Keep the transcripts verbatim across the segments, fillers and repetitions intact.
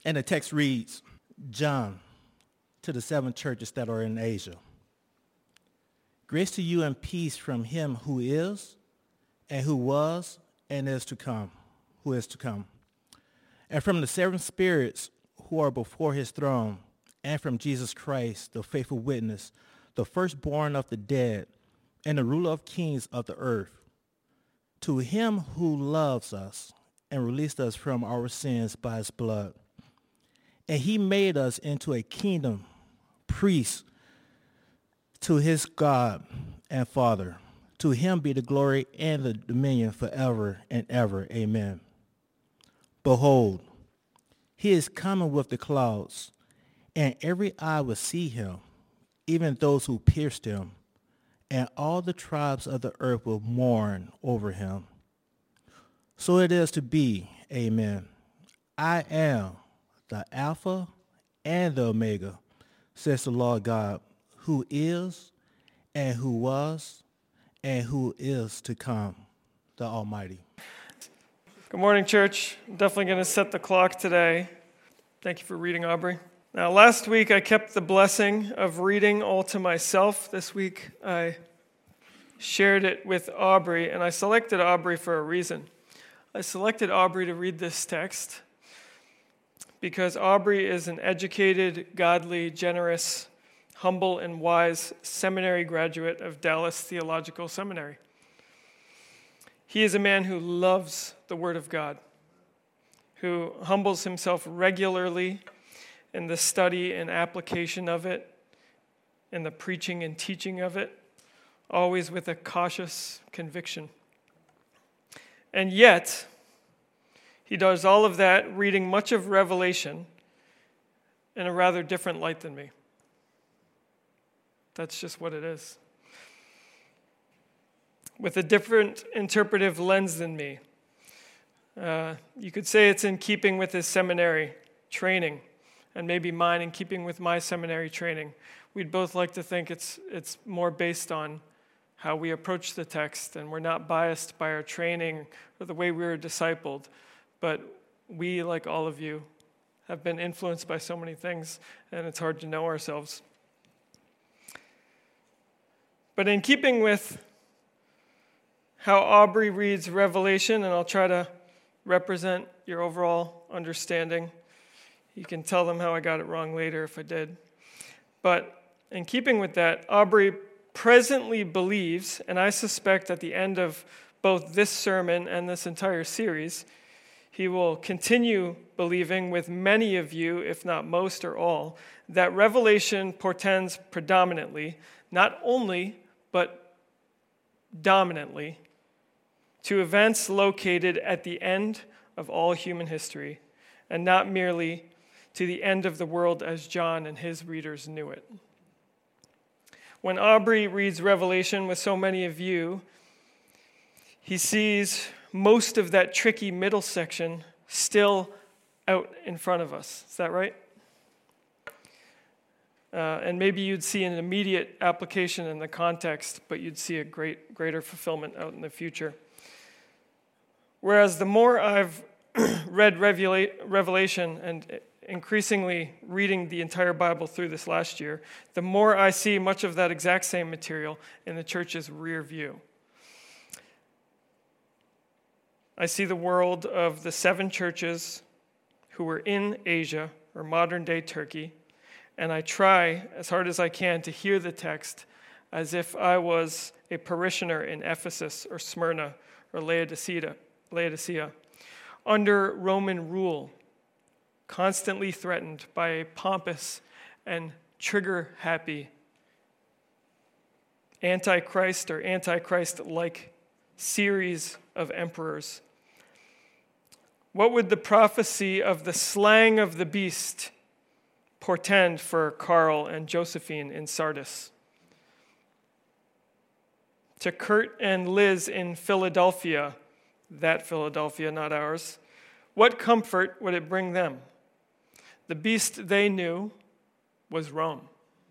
And the text reads, John, to the seven churches that are in Asia. Grace to you and peace from him who is, and who was, and is to come, who is to come. And from the seven spirits who are before his throne, and from Jesus Christ, the faithful witness, the firstborn of the dead, and the ruler of kings of the earth. To him who loves us and released us from our sins by his blood. And he made us into a kingdom, priests to his God and Father. To him be the glory and the dominion forever and ever. Amen. Behold, he is coming with the clouds, and every eye will see him, even those who pierced him, and all the tribes of the earth will mourn over him. So it is to be. Amen. I am the Alpha and the Omega, says the Lord God, who is, and who was, and who is to come, the Almighty. Good morning, church. I'm definitely going to set the clock today. Thank you for reading, Aubrey. Now, last week I kept the blessing of reading all to myself. This week I shared it with Aubrey, and I selected Aubrey for a reason. I selected Aubrey to read this text because Aubrey is an educated, godly, generous, humble, and wise seminary graduate of Dallas Theological Seminary. He is a man who loves the Word of God, who humbles himself regularly in the study and application of it, in the preaching and teaching of it, always with a cautious conviction. And yet, he does all of that reading much of Revelation in a rather different light than me. That's just what it is. With a different interpretive lens than me. Uh, you could say it's in keeping with his seminary training, and maybe mine in keeping with my seminary training. We'd both like to think it's it's more based on how we approach the text, and we're not biased by our training or the way we were discipled, but we, like all of you, have been influenced by so many things, and it's hard to know ourselves. But in keeping with how Aubrey reads Revelation, and I'll try to represent your overall understanding. You can tell them how I got it wrong later if I did. But in keeping with that, Aubrey presently believes, and I suspect at the end of both this sermon and this entire series, he will continue believing with many of you, if not most or all, that Revelation portends predominantly, not only, but dominantly, to events located at the end of all human history, and not merely to the end of the world as John and his readers knew it. When Aubrey reads Revelation with so many of you, he sees most of that tricky middle section still out in front of us. Is that right? Uh, and maybe you'd see an immediate application in the context, but you'd see a great, greater fulfillment out in the future. Whereas the more I've read Revela- Revelation and increasingly reading the entire Bible through this last year, the more I see much of that exact same material in the church's rear view. I see the world of the seven churches who were in Asia, or modern-day Turkey, and I try as hard as I can to hear the text as if I was a parishioner in Ephesus or Smyrna or Laodicea, Laodicea, under Roman rule, constantly threatened by a pompous and trigger-happy antichrist or antichrist-like series of emperors. What would the prophecy of the slaying of the beast portend for Carl and Josephine in Sardis? To Kurt and Liz in Philadelphia, that Philadelphia, not ours, what comfort would it bring them? The beast they knew was Rome.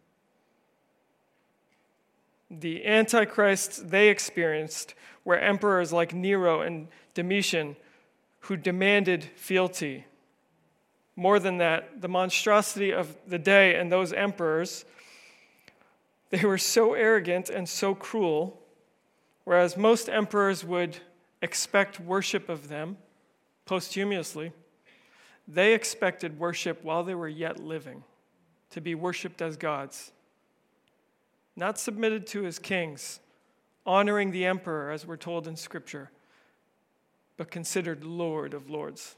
The antichrists they experienced were emperors like Nero and Domitian who demanded fealty. More than that, the monstrosity of the day and those emperors, they were so arrogant and so cruel, whereas most emperors would expect worship of them posthumously, they expected worship while they were yet living, to be worshipped as gods, not submitted to as kings, honoring the emperor, as we're told in Scripture, but considered Lord of lords.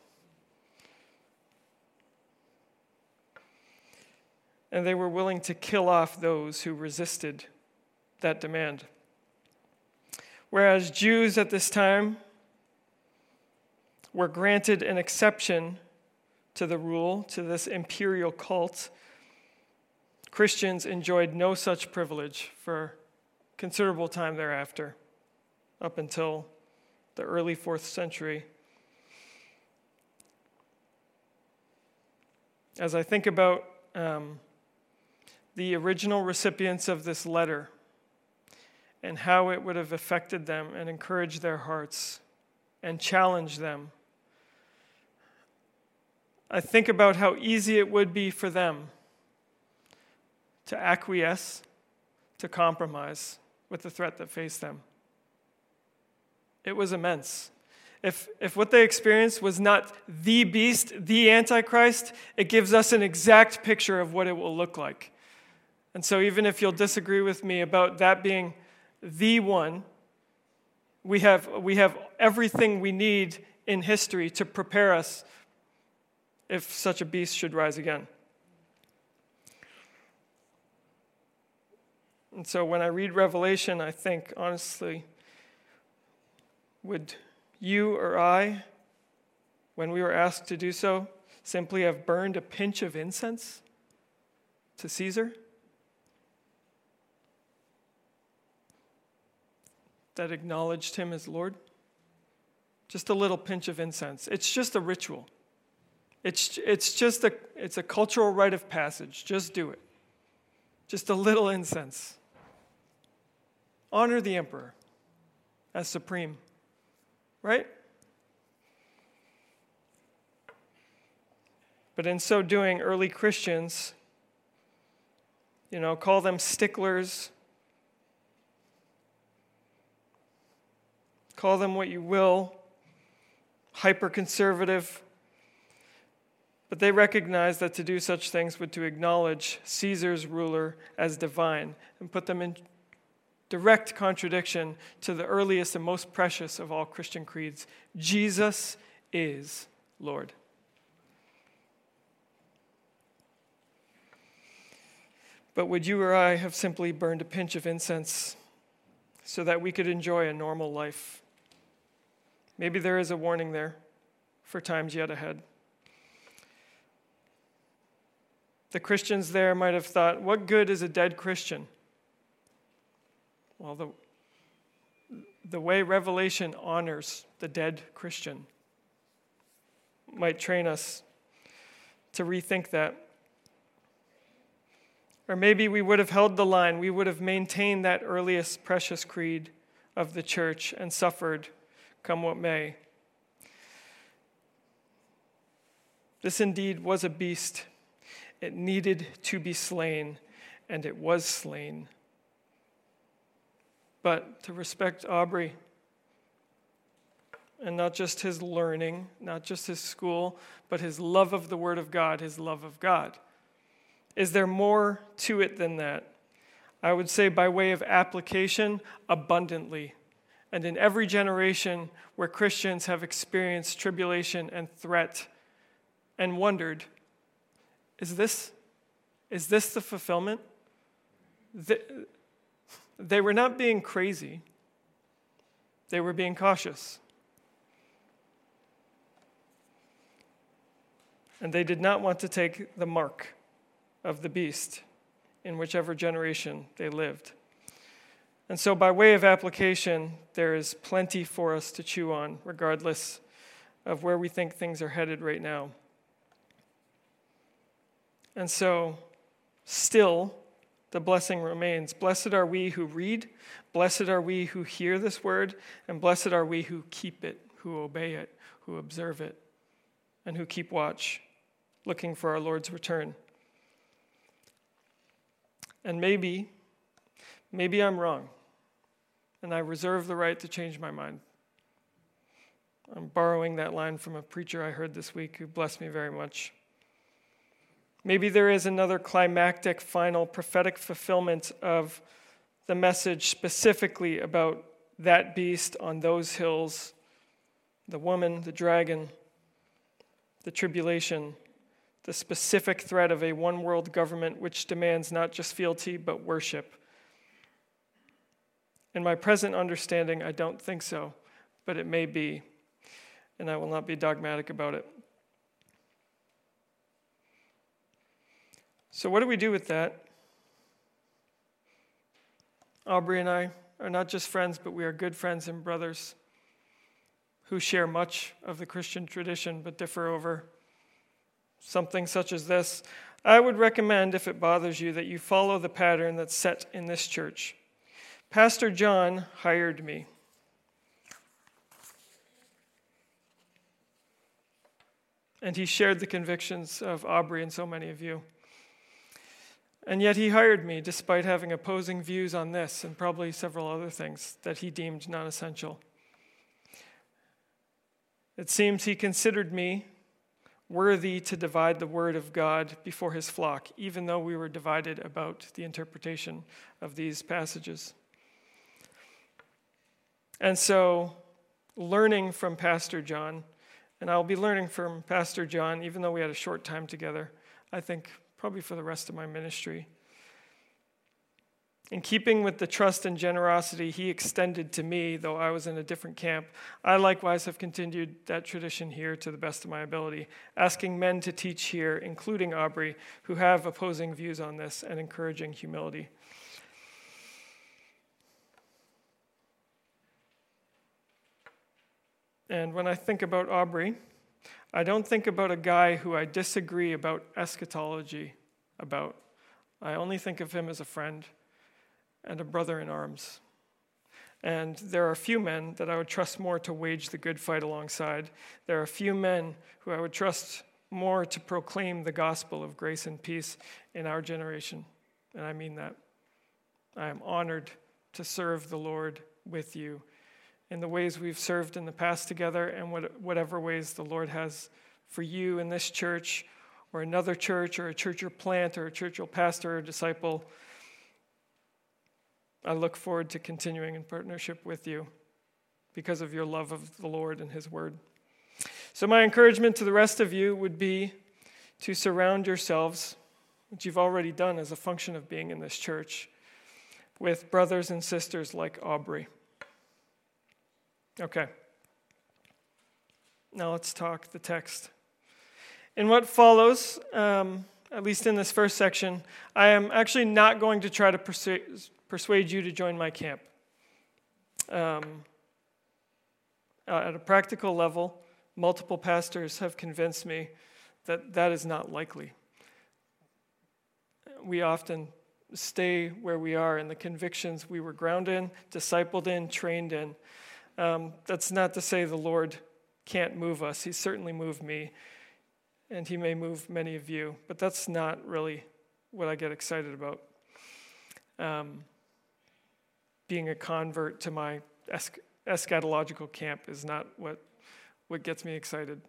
And they were willing to kill off those who resisted that demand. Whereas Jews at this time were granted an exception to the rule, to this imperial cult, Christians enjoyed no such privilege for considerable time thereafter, up until the early fourth century. As I think about um, the original recipients of this letter and how it would have affected them and encouraged their hearts and challenged them, I think about how easy it would be for them to acquiesce, to compromise with the threat that faced them. It was immense. If, if what they experienced was not the beast, the Antichrist, it gives us an exact picture of what it will look like. And so even if you'll disagree with me about that being the one, we have, we have everything we need in history to prepare us if such a beast should rise again. And so when I read Revelation, I think, honestly, would you or I, when we were asked to do so, simply have burned a pinch of incense to Caesar that acknowledged him as Lord? Just a little pinch of incense. It's just a ritual. It's, it's just a, it's a cultural rite of passage. Just do it. Just a little incense. Honor the emperor as supreme, right? But in so doing, early Christians, you know, call them sticklers, call them what you will, hyper-conservative, but they recognize that to do such things would to acknowledge Caesar's ruler as divine and put them in direct contradiction to the earliest and most precious of all Christian creeds. Jesus is Lord. But would you or I have simply burned a pinch of incense so that we could enjoy a normal life? Maybe there is a warning there for times yet ahead. The Christians there might have thought, what good is a dead Christian? Well, the, the way Revelation honors the dead Christian might train us to rethink that. Or maybe we would have held the line. We would have maintained that earliest precious creed of the church and suffered, come what may. This indeed was a beast. It needed to be slain, and it was slain. But to respect Aubrey, and not just his learning, not just his school, but his love of the Word of God, his love of God. Is there more to it than that? I would say by way of application, abundantly. And in every generation where Christians have experienced tribulation and threat and wondered, is this, is this the fulfillment? The, They were not being crazy. They were being cautious. And they did not want to take the mark of the beast in whichever generation they lived. And so by way of application, there is plenty for us to chew on, regardless of where we think things are headed right now. And so, still, the blessing remains. Blessed are we who read, blessed are we who hear this word, and blessed are we who keep it, who obey it, who observe it, and who keep watch, looking for our Lord's return. And maybe, maybe I'm wrong, and I reserve the right to change my mind. I'm borrowing that line from a preacher I heard this week who blessed me very much. Maybe there is another climactic, final, prophetic fulfillment of the message specifically about that beast on those hills, the woman, the dragon, the tribulation, the specific threat of a one-world government which demands not just fealty but worship. In my present understanding, I don't think so, but it may be, and I will not be dogmatic about it. So what do we do with that? Aubrey and I are not just friends, but we are good friends and brothers who share much of the Christian tradition but differ over something such as this. I would recommend, if it bothers you, that you follow the pattern that's set in this church. Pastor John hired me. And he shared the convictions of Aubrey and so many of you. And yet he hired me despite having opposing views on this and probably several other things that he deemed non-essential. It seems he considered me worthy to divide the word of God before his flock, even though we were divided about the interpretation of these passages. And so, learning from Pastor John, and I'll be learning from Pastor John, even though we had a short time together, I think probably for the rest of my ministry. In keeping with the trust and generosity he extended to me, though I was in a different camp, I likewise have continued that tradition here to the best of my ability, asking men to teach here, including Aubrey, who have opposing views on this and encouraging humility. And when I think about Aubrey, I don't think about a guy who I disagree about eschatology about. I only think of him as a friend and a brother in arms. And there are few men that I would trust more to wage the good fight alongside. There are few men who I would trust more to proclaim the gospel of grace and peace in our generation. And I mean that. I am honored to serve the Lord with you in the ways we've served in the past together and whatever ways the Lord has for you in this church or another church or a church you'll plant or a church you'll pastor or disciple. I look forward to continuing in partnership with you because of your love of the Lord and his word. So my encouragement to the rest of you would be to surround yourselves, which you've already done as a function of being in this church, with brothers and sisters like Aubrey. Okay. Now let's talk the text. In what follows, um, at least in this first section, I am actually not going to try to persuade, persuade you to join my camp. Um, at a practical level, multiple pastors have convinced me that that is not likely. We often stay where we are in the convictions we were grounded in, discipled in, trained in. Um, that's not to say the Lord can't move us. He's certainly moved me, and he may move many of you, but that's not really what I get excited about. Um, being a convert to my esch- eschatological camp is not what, what gets me excited.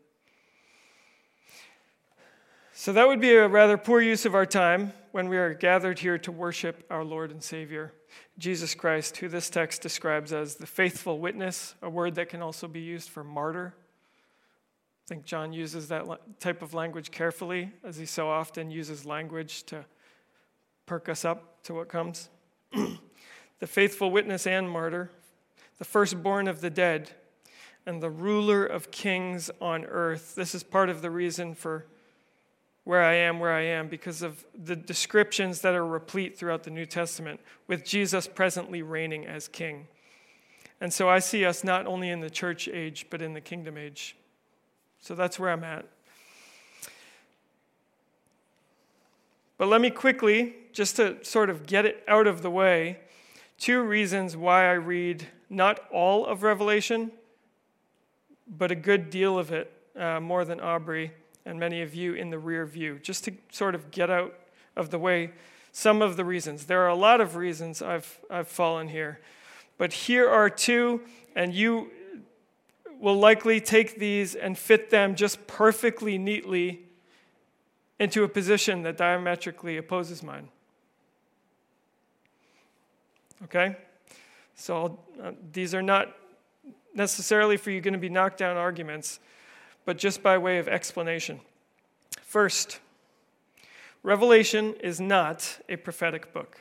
So that would be a rather poor use of our time when we are gathered here to worship our Lord and Savior, Jesus Christ, who this text describes as the faithful witness, a word that can also be used for martyr. I think John uses that type of language carefully, as he so often uses language to perk us up to what comes. The faithful witness and martyr, the firstborn of the dead, and the ruler of kings on earth. This is part of the reason for where I am, where I am, because of the descriptions that are replete throughout the New Testament, with Jesus presently reigning as king. And so I see us not only in the church age, but in the kingdom age. So that's where I'm at. But let me quickly, just to sort of get it out of the way, two reasons why I read not all of Revelation, but a good deal of it, uh, more than Aubrey, and many of you in the rear view, just to sort of get out of the way some of the reasons. There are a lot of reasons I've I've fallen here, but here are two, and you will likely take these and fit them just perfectly neatly into a position that diametrically opposes mine. Okay? So uh, these are not necessarily for you going to be knocked down arguments, but just by way of explanation. First, Revelation is not a prophetic book.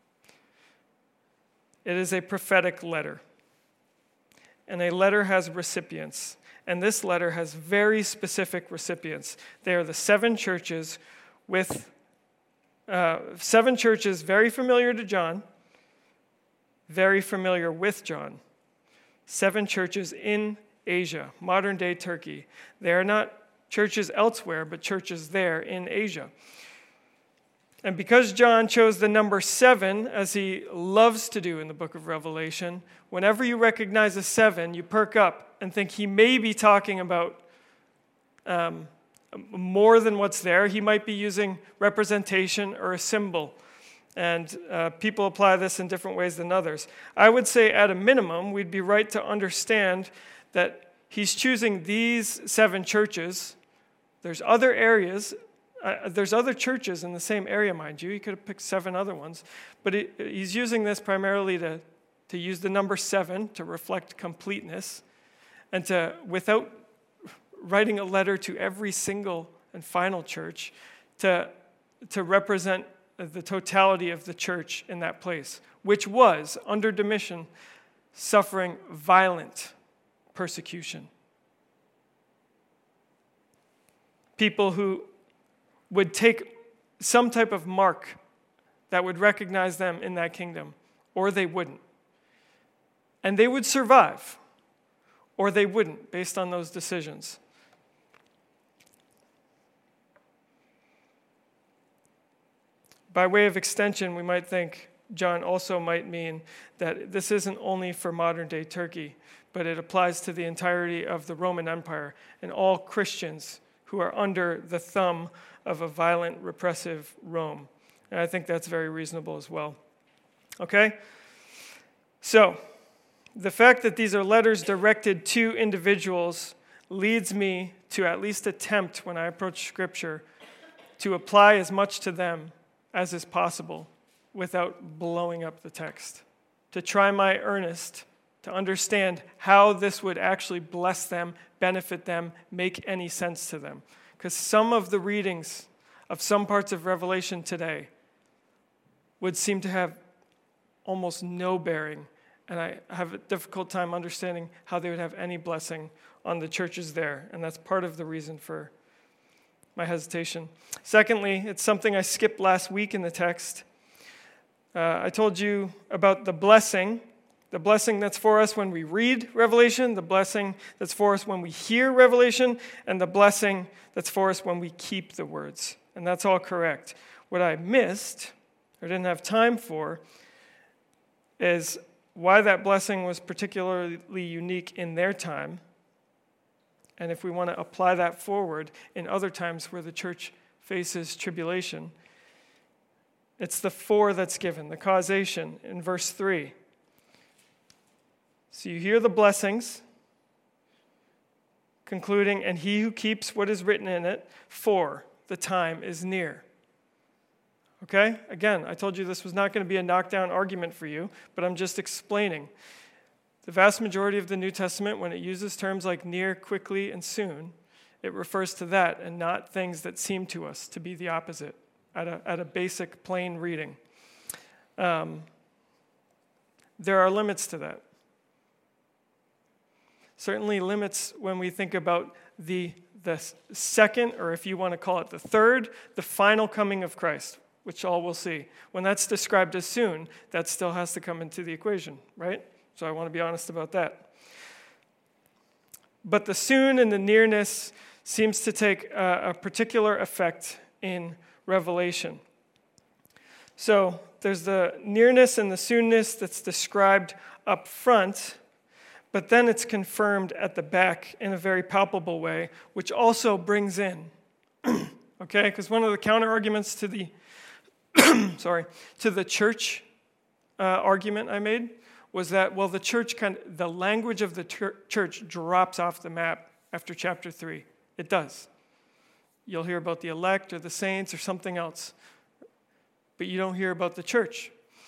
It is a prophetic letter. And a letter has recipients. And this letter has very specific recipients. They are the seven churches with uh, seven churches very familiar to John, very familiar with John. Seven churches in Asia, modern-day Turkey. They are not churches elsewhere, but churches there in Asia. And because John chose the number seven, as he loves to do in the book of Revelation, whenever you recognize a seven, you perk up and think he may be talking about um, more than what's there. He might be using representation or a symbol. And uh, people apply this in different ways than others. I would say at a minimum, we'd be right to understand that he's choosing these seven churches. There's other areas. Uh, there's other churches in the same area, mind you. He could have picked seven other ones. But he, he's using this primarily to, to use the number seven to reflect completeness and to, without writing a letter to every single and final church, to, to represent the totality of the church in that place, which was, under Domitian, suffering violent persecution. People who would take some type of mark that would recognize them in that kingdom, or they wouldn't. And they would survive, or they wouldn't, based on those decisions. By way of extension, we might think John also might mean that this isn't only for modern-day Turkey, but it applies to the entirety of the Roman Empire and all Christians who are under the thumb of a violent, repressive Rome. And I think that's very reasonable as well. Okay? So, the fact that these are letters directed to individuals leads me to at least attempt, when I approach Scripture, to apply as much to them as is possible without blowing up the text. To try my earnest to understand how this would actually bless them, benefit them, make any sense to them. Because some of the readings of some parts of Revelation today would seem to have almost no bearing, and I have a difficult time understanding how they would have any blessing on the churches there, and that's part of the reason for my hesitation. Secondly, it's something I skipped last week in the text. Uh, I told you about the blessing, the blessing that's for us when we read Revelation, the blessing that's for us when we hear Revelation, and the blessing that's for us when we keep the words. And that's all correct. What I missed, or didn't have time for, is why that blessing was particularly unique in their time, and if we want to apply that forward in other times where the church faces tribulation. It's the for that's given, the causation in verse three. So you hear the blessings, concluding, and he who keeps what is written in it, for the time is near. Okay? Again, I told you this was not going to be a knockdown argument for you, but I'm just explaining. The vast majority of the New Testament, when it uses terms like near, quickly, and soon, it refers to that and not things that seem to us to be the opposite at a, at a basic, plain reading. Um, there are limits to that. Certainly limits when we think about the, the second, or if you want to call it the third, the final coming of Christ, which all we'll see. When that's described as soon, that still has to come into the equation, right? So I want to be honest about that. But the soon and the nearness seems to take a, a particular effect in Revelation. So there's the nearness and the soonness that's described up front, but then it's confirmed at the back in a very palpable way, which also brings in Okay, because one of the counter arguments to the sorry to the church uh, argument I made was that, well, the church kind of, the language of the ter- church drops off the map after chapter three. It does. You'll hear about the elect or the saints or something else, but you don't hear about the church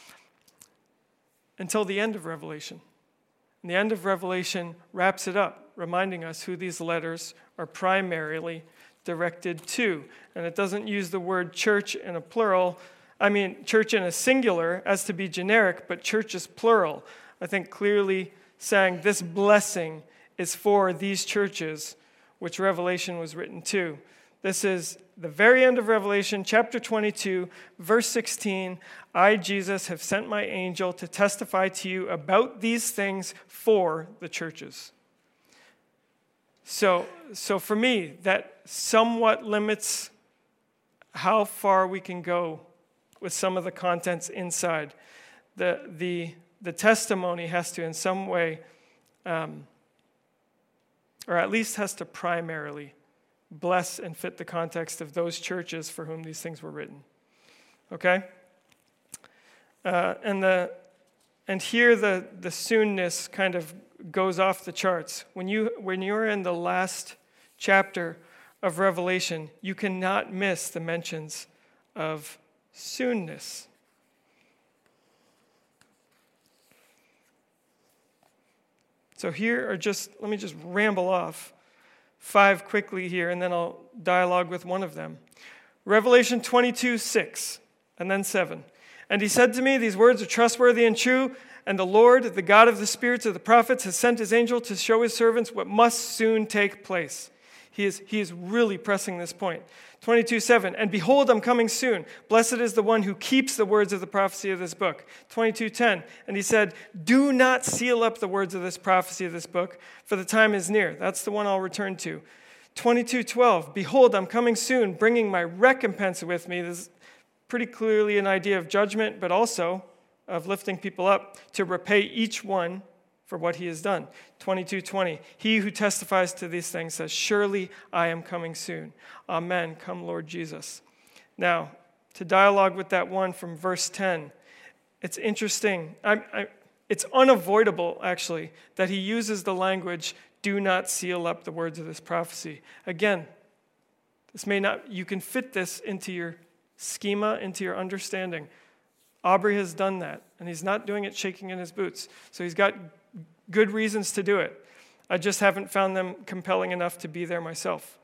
until the end of Revelation. And the end of Revelation wraps it up, reminding us who these letters are primarily directed to. And it doesn't use the word church in a plural, I mean church in a singular as to be generic, but church is plural. I think clearly saying this blessing is for these churches which Revelation was written to. This is the very end of Revelation, chapter twenty-two, verse sixteen. I, Jesus, have sent my angel to testify to you about these things for the churches. So, so for me, that somewhat limits how far we can go with some of the contents inside. The, the, the testimony has to, in some way, um, or at least has to primarily bless and fit the context of those churches for whom these things were written. Okay? Uh, and the and here the, the soonness kind of goes off the charts. When you when you're in the last chapter of Revelation, you cannot miss the mentions of soonness. So here are just, let me just ramble off five quickly here, and then I'll dialogue with one of them. Revelation twenty-two, six, and then seven. And he said to me, these words are trustworthy and true, and the Lord, the God of the spirits of the prophets, has sent his angel to show his servants what must soon take place. He is, he is really pressing this point. twenty-two, seven, and behold, I'm coming soon. Blessed is the one who keeps the words of the prophecy of this book. twenty-two, ten, and he said, do not seal up the words of this prophecy of this book, for the time is near. That's the one I'll return to. twenty-two, twelve, behold, I'm coming soon, bringing my recompense with me. This is pretty clearly an idea of judgment, but also of lifting people up to repay each one for what he has done. twenty-two, twenty, he who testifies to these things says, surely I am coming soon. Amen, come Lord Jesus. Now, to dialogue with that one from verse ten, it's interesting. I, I, it's unavoidable, actually, that he uses the language, do not seal up the words of this prophecy. Again, this may not, you can fit this into your schema, into your understanding. Aubrey has done that, and he's not doing it shaking in his boots. So he's got good reasons to do it. I just haven't found them compelling enough to be there myself.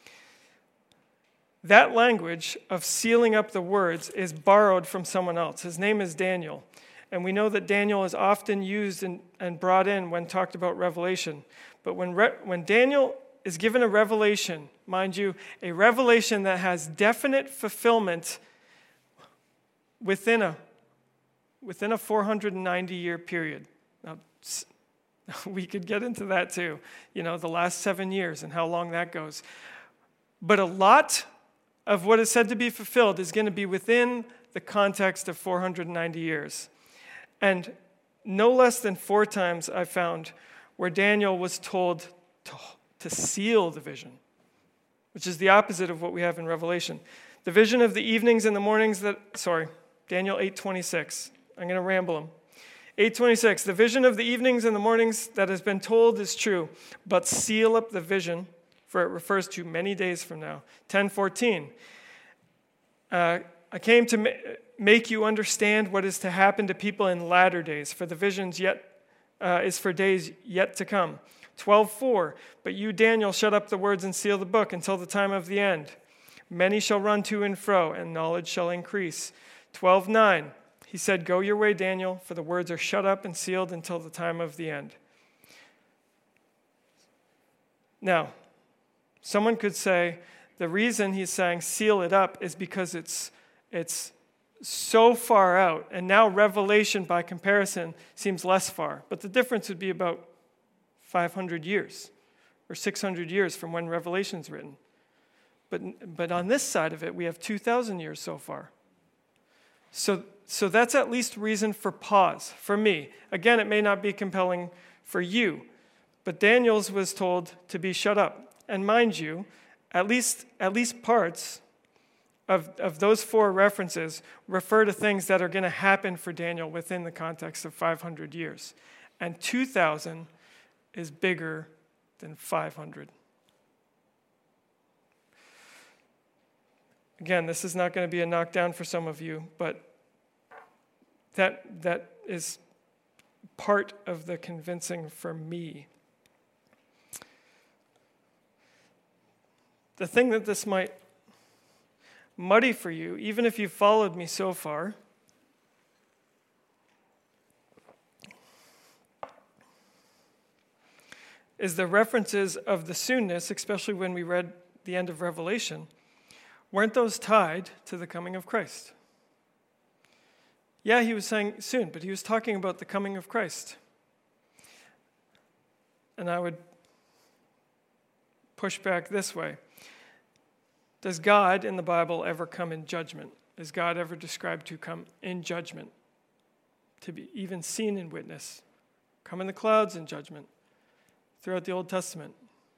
That language of sealing up the words is borrowed from someone else. His name is Daniel. And we know that Daniel is often used and, and brought in when talked about Revelation. But when, re, when Daniel is given a revelation, mind you, a revelation that has definite fulfillment within a within a four hundred ninety year period. Now, we could get into that too, you know, the last seven years and how long that goes. But a lot of what is said to be fulfilled is going to be within the context of four hundred ninety years. And no less than four times I found where Daniel was told to, to seal the vision, which is the opposite of what we have in Revelation. The vision of the evenings and the mornings that, sorry, Daniel eight twenty-six. I'm going to ramble them. eight twenty-six, the vision of the evenings and the mornings that has been told is true, but seal up the vision, for it refers to many days from now. ten fourteen, uh, I came to ma- make you understand what is to happen to people in latter days, for the visions yet uh, is for days yet to come. twelve four, but you, Daniel, shut up the words and seal the book until the time of the end. Many shall run to and fro, and knowledge shall increase. twelve nine, he said, go your way, Daniel, for the words are shut up and sealed until the time of the end. Now, someone could say the reason he's saying seal it up is because it's it's so far out, and now Revelation, by comparison, seems less far. But the difference would be about five hundred years or six hundred years from when Revelation's written. But, but on this side of it, we have two thousand years so far. So, so that's at least reason for pause for me. Again, it may not be compelling for you, but Daniel's was told to be shut up. And mind you, at least, at least parts of, of those four references refer to things that are going to happen for Daniel within the context of five hundred years. And two thousand is bigger than five hundred. Again, this is not going to be a knockdown for some of you, but that that is part of the convincing for me. The thing that this might muddy for you, even if you've followed me so far, is the references of the soonness, especially when we read the end of Revelation, weren't those tied to the coming of Christ? Yeah, he was saying soon, but he was talking about the coming of Christ. And I would push back this way. Does God in the Bible ever come in judgment? Is God ever described to come in judgment? To be even seen in witness? Come in the clouds in judgment? Throughout the Old Testament?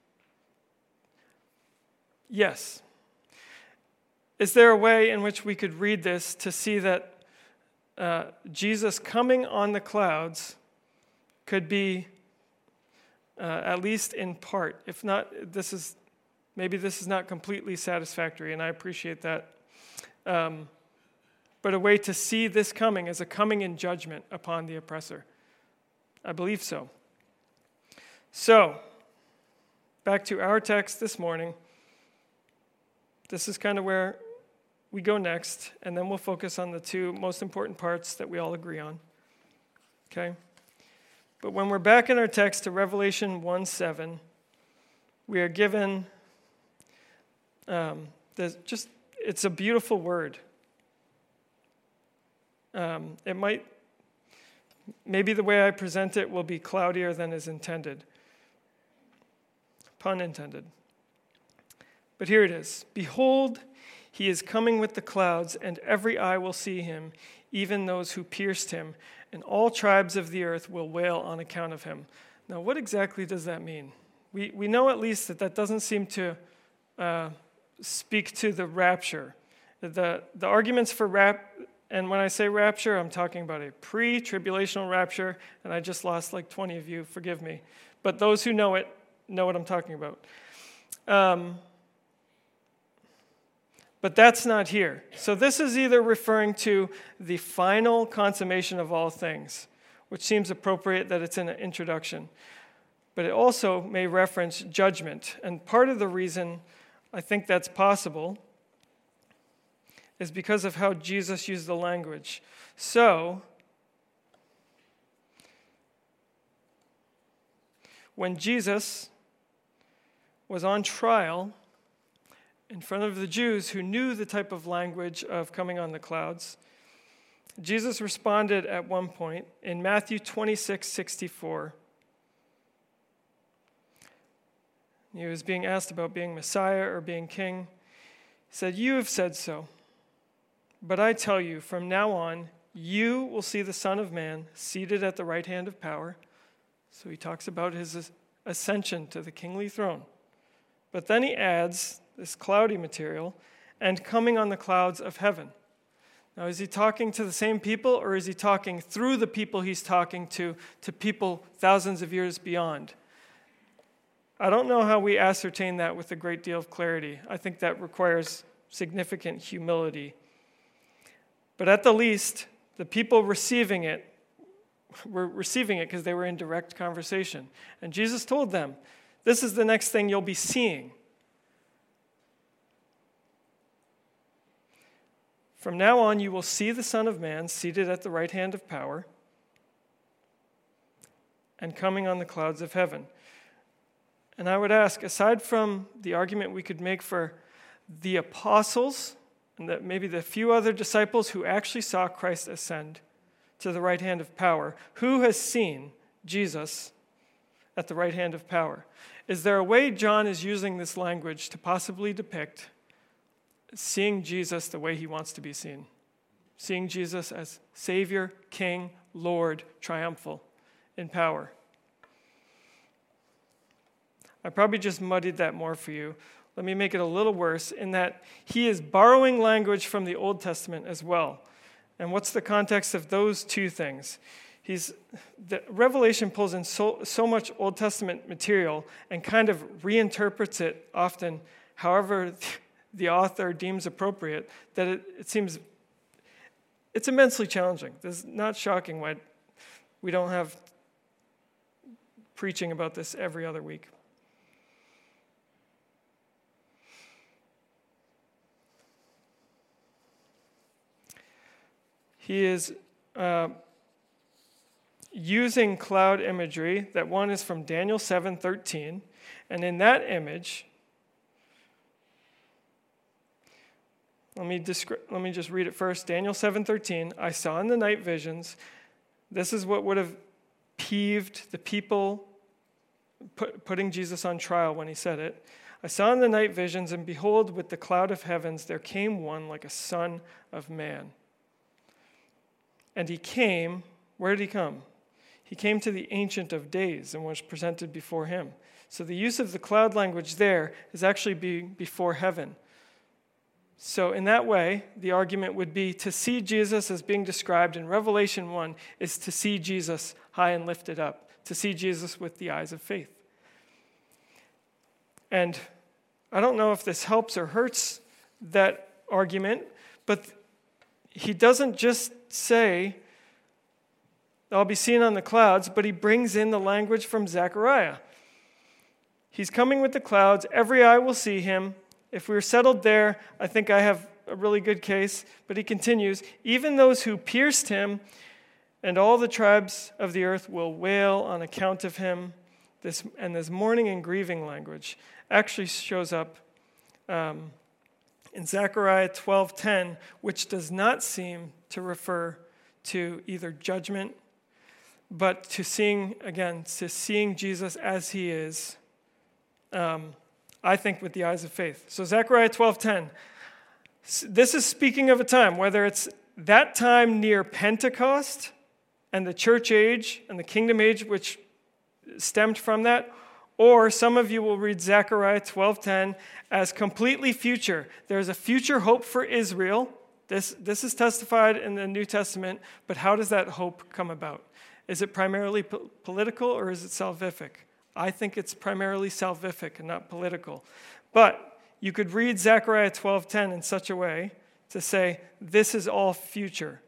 Yes. Is there a way in which we could read this to see that uh, Jesus coming on the clouds could be, uh, at least in part, if not, this is, maybe this is not completely satisfactory, and I appreciate that, um, but a way to see this coming as a coming in judgment upon the oppressor? I believe so. So, back to our text this morning. This is kind of where we go next, and then we'll focus on the two most important parts that we all agree on. Okay? But when we're back in our text to Revelation one seven, we are given um, the, just, it's a beautiful word. Um, it might, maybe the way I present it will be cloudier than is intended. Pun intended. But here it is. Behold, he is coming with the clouds, and every eye will see him, even those who pierced him, and all tribes of the earth will wail on account of him. Now, what exactly does that mean? We we know at least that that doesn't seem to uh, speak to the rapture. The, the arguments for rap, and when I say rapture, I'm talking about a pre-tribulational rapture, and I just lost like twenty of you, forgive me. But those who know it know what I'm talking about. Um, But that's not here. So this is either referring to the final consummation of all things, which seems appropriate that it's in an introduction. But it also may reference judgment. And part of the reason I think that's possible is because of how Jesus used the language. So, when Jesus was on trial in front of the Jews who knew the type of language of coming on the clouds, Jesus responded at one point in Matthew twenty-six sixty-four. He was being asked about being Messiah or being king. He said, "You have said so, but I tell you, from now on, you will see the Son of Man seated at the right hand of power." So he talks about his ascension to the kingly throne. But then he adds this cloudy material, and coming on the clouds of heaven. Now, is he talking to the same people, or is he talking through the people he's talking to, to people thousands of years beyond? I don't know how we ascertain that with a great deal of clarity. I think that requires significant humility. But at the least, the people receiving it were receiving it because they were in direct conversation. And Jesus told them, this is the next thing you'll be seeing. From now on, you will see the Son of Man seated at the right hand of power and coming on the clouds of heaven. And I would ask, aside from the argument we could make for the apostles and that maybe the few other disciples who actually saw Christ ascend to the right hand of power, who has seen Jesus at the right hand of power? Is there a way John is using this language to possibly depict seeing Jesus the way he wants to be seen? Seeing Jesus as Savior, King, Lord, triumphal in power. I probably just muddied that more for you. let me make it a little worse, in that he is borrowing language from the Old Testament as well. And what's the context of those two things? He's the Revelation pulls in so, so much Old Testament material and kind of reinterprets it often however the author deems appropriate, that it, it seems it's immensely challenging. This is not shocking why we don't have preaching about this every other week. He is uh, using cloud imagery. That one is from Daniel seven thirteen. And in that image, let me, descri- let me just read it first. Daniel seven thirteen, I saw in the night visions. This is what would have peeved the people put, putting Jesus on trial when he said it. I saw in the night visions, and behold, with the cloud of heavens, there came one like a son of man. And he came, where did he come? He came to the Ancient of Days and was presented before him. So the use of the cloud language there is actually being before heaven. So in that way, the argument would be to see Jesus as being described in Revelation one is to see Jesus high and lifted up, to see Jesus with the eyes of faith. And I don't know if this helps or hurts that argument, but he doesn't just say, I'll be seen on the clouds, but he brings in the language from Zechariah. He's coming with the clouds. Every eye will see him. If we were settled there, I think I have a really good case. But he continues, even those who pierced him and all the tribes of the earth will wail on account of him. This, and this mourning and grieving language actually shows up um, in Zechariah twelve ten, which does not seem to refer to either judgment, but to seeing, again, to seeing Jesus as he is, um, I think with the eyes of faith. So Zechariah twelve ten, this is speaking of a time, whether it's that time near Pentecost and the church age and the kingdom age, which stemmed from that, or some of you will read Zechariah twelve ten as completely future. There's a future hope for Israel. This, this is testified in the New Testament, but how does that hope come about? Is it primarily po- political or is it salvific? I think it's primarily salvific and not political. But you could read Zechariah twelve ten in such a way to say, this is all future.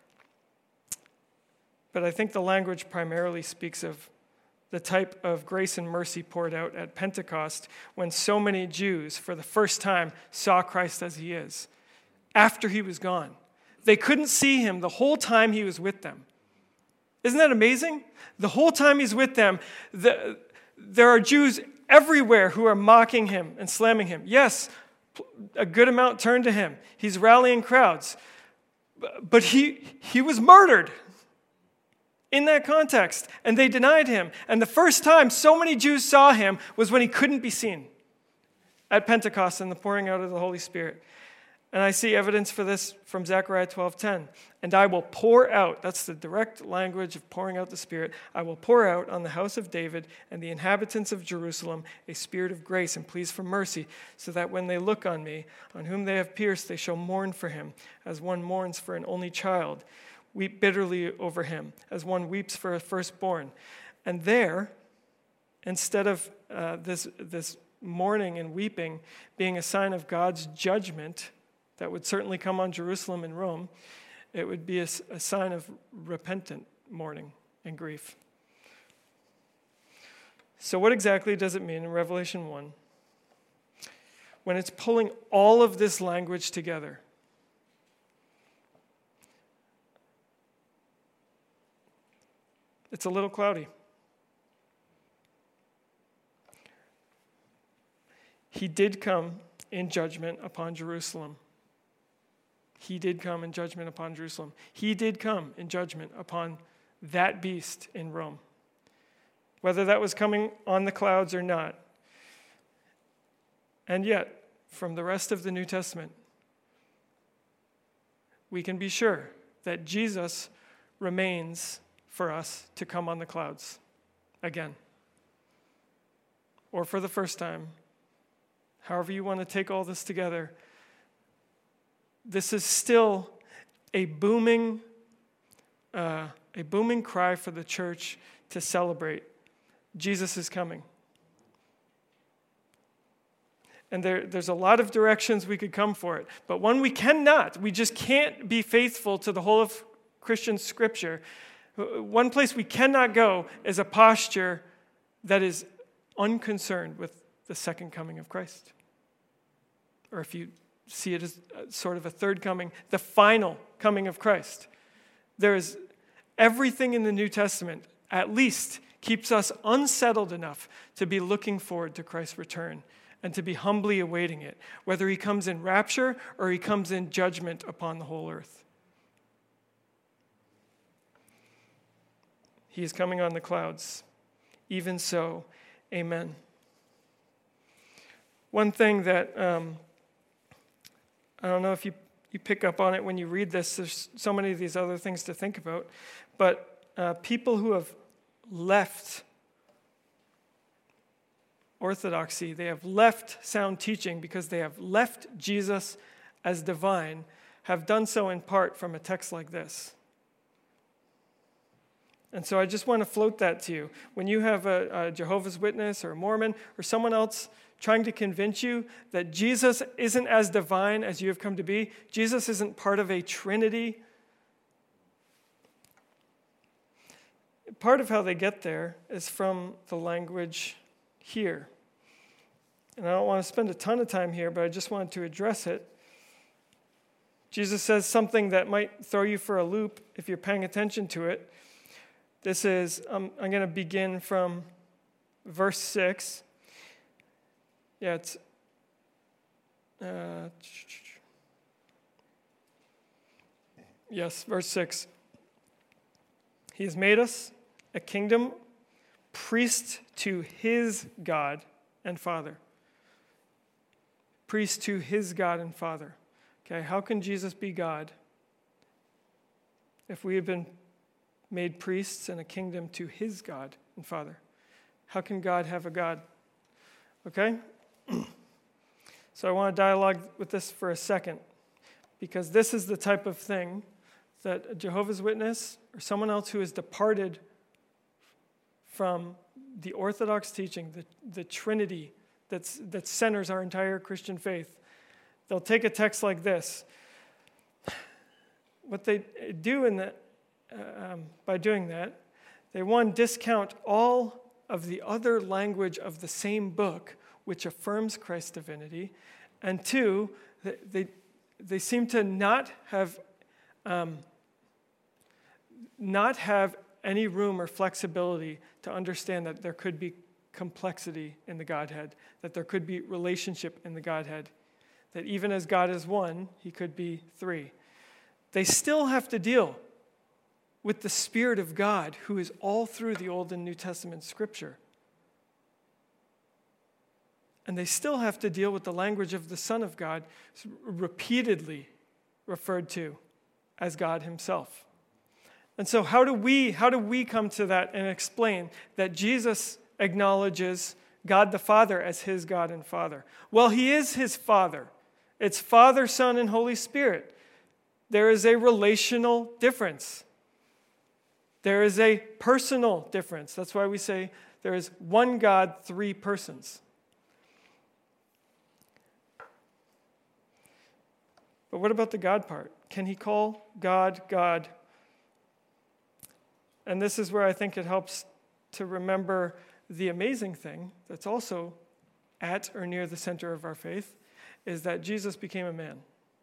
But I think the language primarily speaks of the type of grace and mercy poured out at Pentecost when so many Jews, for the first time, saw Christ as he is, after he was gone. They couldn't see him the whole time he was with them. Isn't that amazing? The whole time he's with them, the, there are Jews everywhere who are mocking him and slamming him. Yes, a good amount turned to him. He's rallying crowds. But he, he was murdered in that context, and they denied him. And the first time so many Jews saw him was when he couldn't be seen at Pentecost and the pouring out of the Holy Spirit. And I see evidence for this from Zechariah twelve ten. And I will pour out, that's the direct language of pouring out the Spirit, I will pour out on the house of David and the inhabitants of Jerusalem a spirit of grace and pleas for mercy, so that when they look on me, on whom they have pierced, they shall mourn for him, as one mourns for an only child, weep bitterly over him, as one weeps for a firstborn. And there, instead of uh, this, this mourning and weeping being a sign of God's judgment that would certainly come on Jerusalem and Rome, it would be a, a sign of repentant mourning and grief. So what exactly does it mean in Revelation one when it's pulling all of this language together? It's a little cloudy. He did come in judgment upon Jerusalem. He did come in judgment upon Jerusalem. He did come in judgment upon that beast in Rome. Whether that was coming on the clouds or not. And yet, from the rest of the New Testament, we can be sure that Jesus remains for us to come on the clouds again. Or for the first time, however you want to take all this together, this is still a booming, uh, a booming cry for the church to celebrate. Jesus is coming. And there, there's a lot of directions we could come for it. But one we cannot. We just can't be faithful to the whole of Christian scripture. One place we cannot go is a posture that is unconcerned with the second coming of Christ. Or if you see it as sort of a third coming, the final coming of Christ. There is everything in the New Testament, at least, keeps us unsettled enough to be looking forward to Christ's return and to be humbly awaiting it, whether he comes in rapture or he comes in judgment upon the whole earth. He is coming on the clouds. Even so, amen. One thing that, um, I don't know if you, you pick up on it when you read this, there's so many of these other things to think about, but uh, people who have left orthodoxy, they have left sound teaching because they have left Jesus as divine, have done so in part from a text like this. And so I just want to float that to you. When you have a, a Jehovah's Witness or a Mormon or someone else trying to convince you that Jesus isn't as divine as you have come to be, Jesus isn't part of a Trinity, part of how they get there is from the language here. And I don't want to spend a ton of time here, but I just wanted to address it. Jesus says something that might throw you for a loop if you're paying attention to it. This is, um, I'm going to begin from verse six. Yeah, it's, uh, yes, verse six. He has made us a kingdom, priest to his God and Father. Priest to his God and Father. Okay, how can Jesus be God if we have been made priests and a kingdom to his God and Father? How can God have a God? Okay? So I want to dialogue with this for a second, because this is the type of thing that a Jehovah's Witness or someone else who has departed from the Orthodox teaching, the, the Trinity that's, that centers our entire Christian faith, they'll take a text like this. What they do in that, uh, um, by doing that, they, one, discount all of the other language of the same book which affirms Christ's divinity, and two, they, they, they seem to not have um, not have any room or flexibility to understand that there could be complexity in the Godhead, that there could be relationship in the Godhead, that even as God is one, he could be three. They still have to deal with the Spirit of God, who is all through the Old and New Testament Scripture. And they still have to deal with the language of the Son of God, repeatedly referred to as God himself. And so how do we, how do we come to that and explain that Jesus acknowledges God the Father as his God and Father? Well, he is his Father. It's Father, Son, and Holy Spirit. There is a relational difference. There is a personal difference. That's why we say there is one God, three persons. But what about the God part? Can he call God, God? And this is where I think it helps to remember the amazing thing that's also at or near the center of our faith, is that Jesus became a man.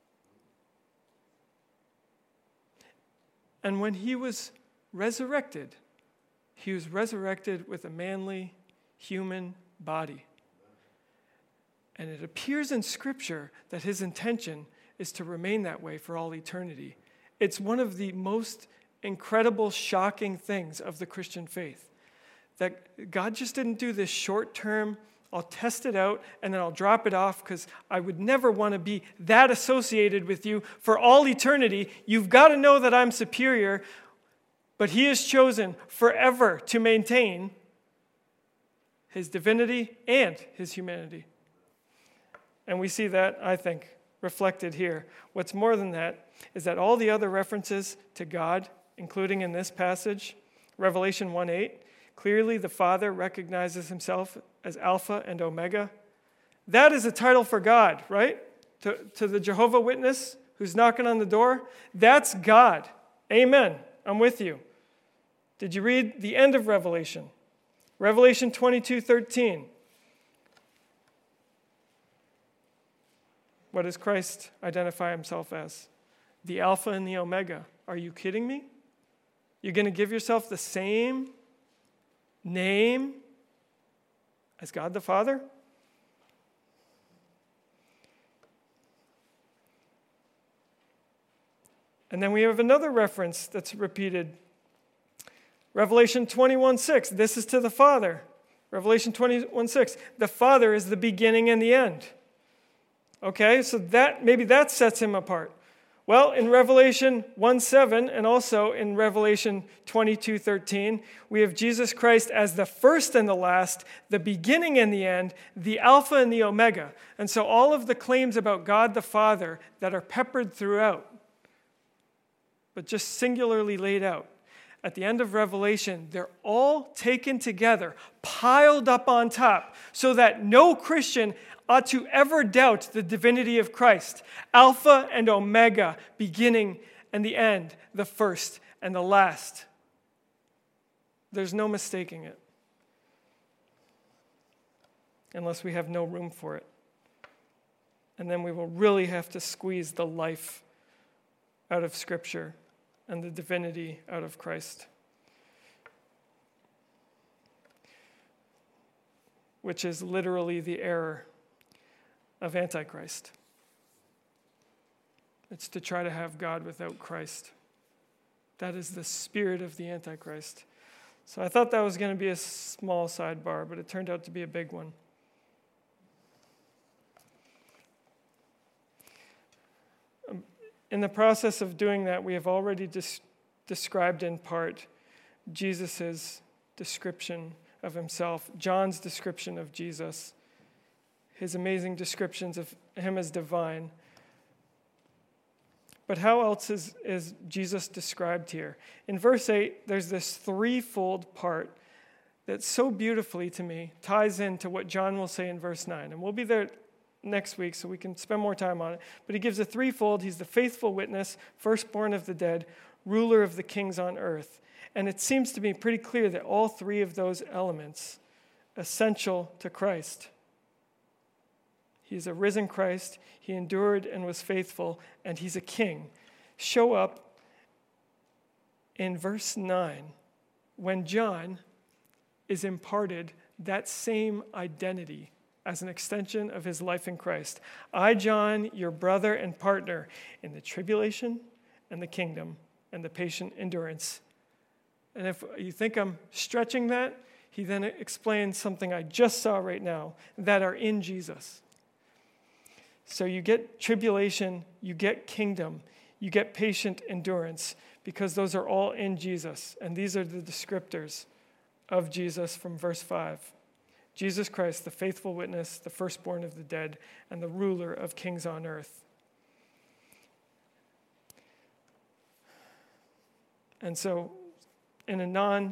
And when he was resurrected, he was resurrected with a manly human body. And it appears in Scripture that his intention is to remain that way for all eternity. It's one of the most incredible, shocking things of the Christian faith, that God just didn't do this short-term, I'll test it out and then I'll drop it off because I would never want to be that associated with you for all eternity. You've got to know that I'm superior, but he has chosen forever to maintain his divinity and his humanity. And we see that, I think, reflected here. What's more than that is that all the other references to God, including in this passage, Revelation one eight, clearly the Father recognizes himself as Alpha and Omega. That is a title for God, right? To, to the Jehovah Witness who's knocking on the door, that's God. Amen. I'm with you. Did you read the end of Revelation? Revelation twenty-two thirteen. What does Christ identify himself as? The Alpha and the Omega. Are you kidding me? You're going to give yourself the same name as God the Father? And then we have another reference that's repeated. Revelation twenty-one six. This is to the Father. Revelation twenty-one six. The Father is the beginning and the end. Okay, so that maybe that sets him apart. Well, in Revelation one seven and also in Revelation twenty-two thirteen, we have Jesus Christ as the first and the last, the beginning and the end, the Alpha and the Omega. And so all of the claims about God the Father that are peppered throughout, but just singularly laid out, at the end of Revelation, they're all taken together, piled up on top, so that no Christian ought to ever doubt the divinity of Christ. Alpha and Omega, beginning and the end, the first and the last. There's no mistaking it, unless we have no room for it. And then we will really have to squeeze the life out of Scripture and the divinity out of Christ, which is literally the error of Antichrist. It's to try to have God without Christ. That is the spirit of the Antichrist. So I thought that was going to be a small sidebar, but it turned out to be a big one. In the process of doing that, we have already dis- described in part Jesus' description of himself, John's description of Jesus, his amazing descriptions of him as divine. But how else is, is Jesus described here? In verse eight, there's this threefold part that so beautifully, to me, ties into what John will say in verse nine. And we'll be there next week so we can spend more time on it. But he gives a threefold. He's the faithful witness, firstborn of the dead, ruler of the kings on earth. And it seems to be pretty clear that all three of those elements are essential to Christ. He's a risen Christ, he endured and was faithful, and he's a king. Show up in verse nine when John is imparted that same identity as an extension of his life in Christ. I, John, your brother and partner in the tribulation and the kingdom and the patient endurance. And if you think I'm stretching that, he then explains something I just saw right now that are in Jesus. So you get tribulation, you get kingdom, you get patient endurance, because those are all in Jesus. And these are the descriptors of Jesus from verse five. Jesus Christ, the faithful witness, the firstborn of the dead, and the ruler of kings on earth. And so, in a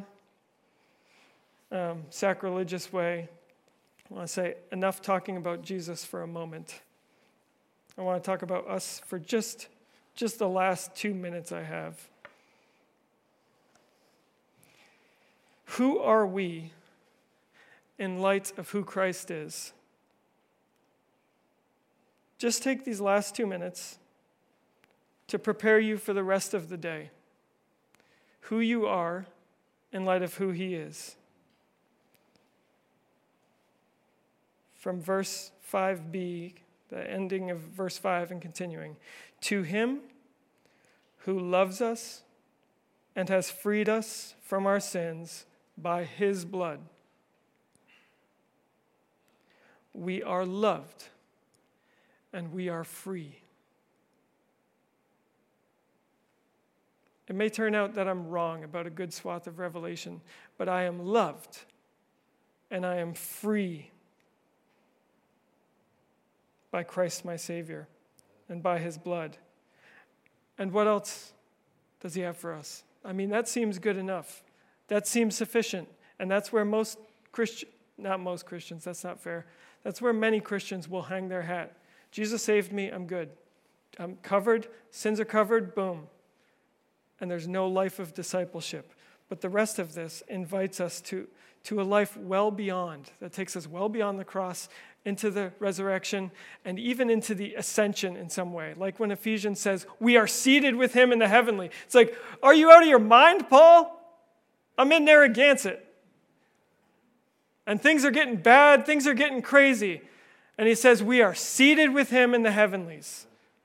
non-sacrilegious um, way, I want to say enough talking about Jesus for a moment. I want to talk about us for just, just the last two minutes I have. Who are we in light of who Christ is? Just take these last two minutes to prepare you for the rest of the day. Who you are in light of who he is. From verse five b, the ending of verse five and continuing. To him who loves us and has freed us from our sins by his blood. We are loved and we are free. It may turn out that I'm wrong about a good swath of Revelation, but I am loved and I am free. by Christ my Savior and by his blood. And what else does he have for us? I mean, that seems good enough. That seems sufficient. And that's where most Christians, not most Christians, that's not fair. That's where many Christians will hang their hat. Jesus saved me, I'm good. I'm covered, sins are covered, boom. And there's no life of discipleship. But the rest of this invites us to, to a life well beyond, that takes us well beyond the cross, into the resurrection, and even into the ascension in some way. Like when Ephesians says, we are seated with him in the heavenly. It's like, are you out of your mind, Paul? I'm in Narragansett. And things are getting bad, things are getting crazy. And he says, we are seated with him in the heavenlies.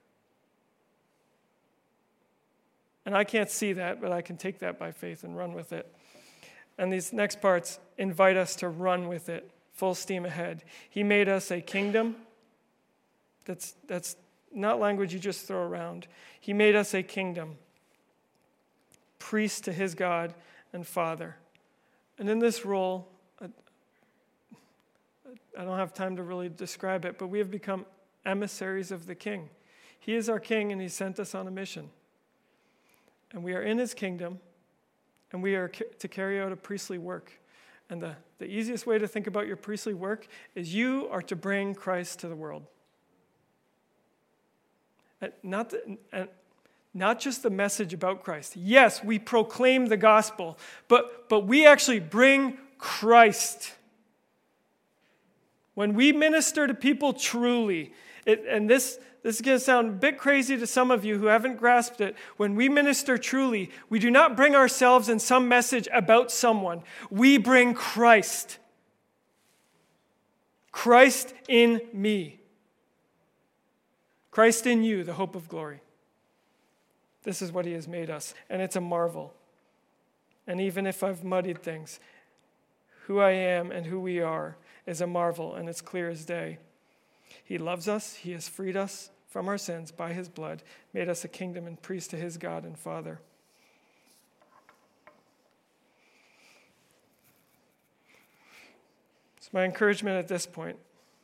And I can't see that, but I can take that by faith and run with it. And these next parts invite us to run with it, full steam ahead. He made us a kingdom. That's, that's not language you just throw around. He made us a kingdom, priest to his God and Father. And in this role, I, I don't have time to really describe it, but we have become emissaries of the King. He is our King, and he sent us on a mission. And we are in his kingdom, and we are to carry out a priestly work. And the, the easiest way to think about your priestly work is you are to bring Christ to the world. And not, the, and not just the message about Christ. Yes, we proclaim the gospel, but, but we actually bring Christ. When we minister to people truly, it, and this, this is going to sound a bit crazy to some of you who haven't grasped it. When we minister truly, we do not bring ourselves in some message about someone. We bring Christ. Christ in me. Christ in you, the hope of glory. This is what he has made us, and it's a marvel. And even if I've muddied things, who I am and who we are is a marvel, and it's clear as day. He loves us. He has freed us from our sins by his blood, made us a kingdom and priest to his God and Father. It's my encouragement at this point.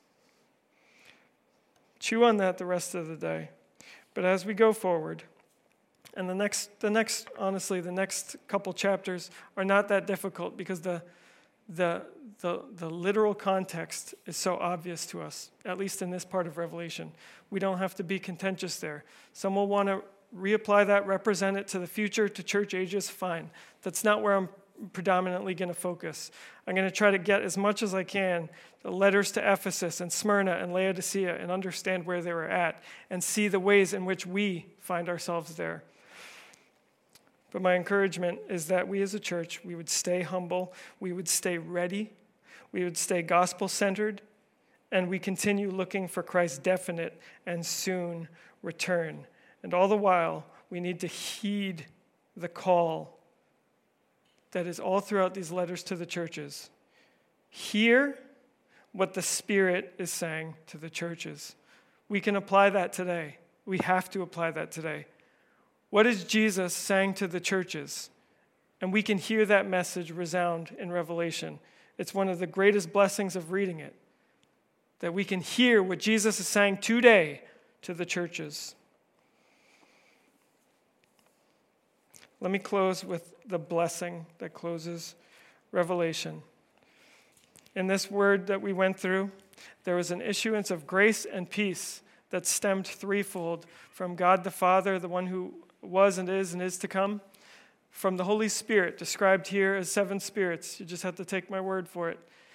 Chew on that the rest of the day. But as we go forward, and the next, the next, honestly, the next couple chapters are not that difficult because the The, the, the literal context is so obvious to us, at least in this part of Revelation. We don't have to be contentious there. Some will want to reapply that, represent it to the future, to church ages, fine. That's not where I'm predominantly going to focus. I'm going to try to get as much as I can the letters to Ephesus and Smyrna and Laodicea and understand where they were at and see the ways in which we find ourselves there. But my encouragement is that we as a church, we would stay humble, we would stay ready, we would stay gospel-centered, and we continue looking for Christ's definite and soon return. And all the while, we need to heed the call that is all throughout these letters to the churches. Hear what the Spirit is saying to the churches. We can apply that today. We have to apply that today. What is Jesus saying to the churches? And we can hear that message resound in Revelation. It's one of the greatest blessings of reading it, that we can hear what Jesus is saying today to the churches. Let me close with the blessing that closes Revelation. In this word that we went through, there was an issuance of grace and peace that stemmed threefold from God the Father, the one who was and is and is to come, from the Holy Spirit, described here as seven spirits. You just have to take my word for it.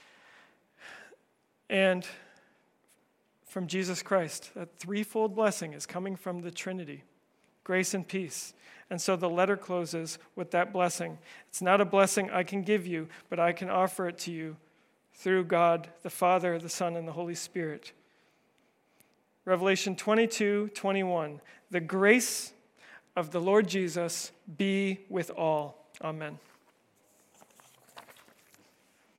And from Jesus Christ. That threefold blessing is coming from the Trinity, grace and peace. And so the letter closes with that blessing. It's not a blessing I can give you, but I can offer it to you through God, the Father, the Son, and the Holy Spirit. Revelation twenty-two twenty-one. The grace of the Lord Jesus be with all. Amen.